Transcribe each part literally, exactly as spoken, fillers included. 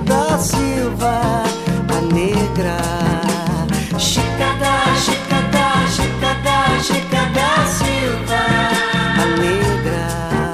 da Silva, a negra. Chica da, Chica da, Chica da, Chica da Silva, a negra.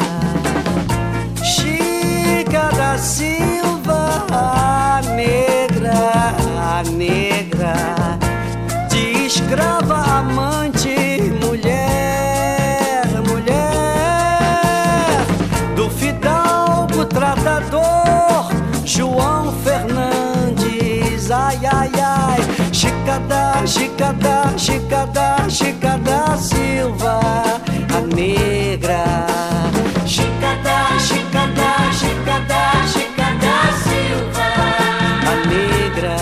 Chica da Silva, a negra, a negra. De escrava, amante, mulher, mulher. Do fidalgo, tratador, João Fernandes, ai, ai, ai. Chica da, Chica da, Chica da, Chica da Silva, a negra. Chica da, Chica da, Chica da, Chica da Silva, a negra.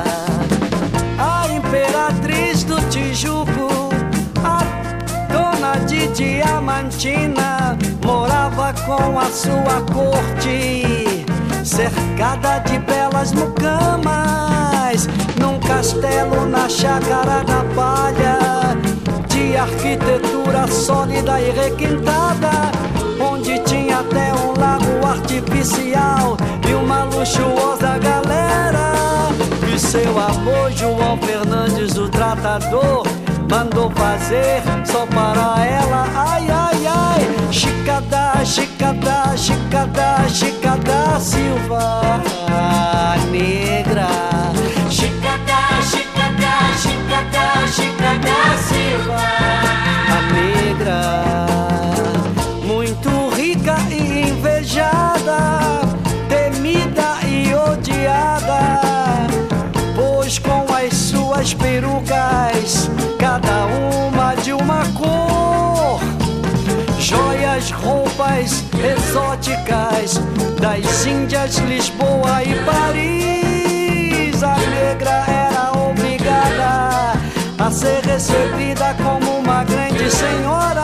A imperatriz do Tijuco, a dona de Diamantina, morava com a sua corte, cercada de belas mucamas, num castelo na chácara da Palha, de arquitetura sólida e requintada, onde tinha até um lago artificial e uma luxuosa galera. E seu avô João Fernandes, o tratador, mandou fazer só para ela, ai, ai, ai. Chica da, Chica da, Chica da, Chica da Silva, a negra. Chica da, Chica da, Chica da, Chica da Silva, a negra. Muito rica e invejada, temida e odiada, pois com as suas perucas, cada uma de uma cor, joias, roupas exóticas das Índias, Lisboa e Paris, a negra era obrigada a ser recebida como uma grande senhora,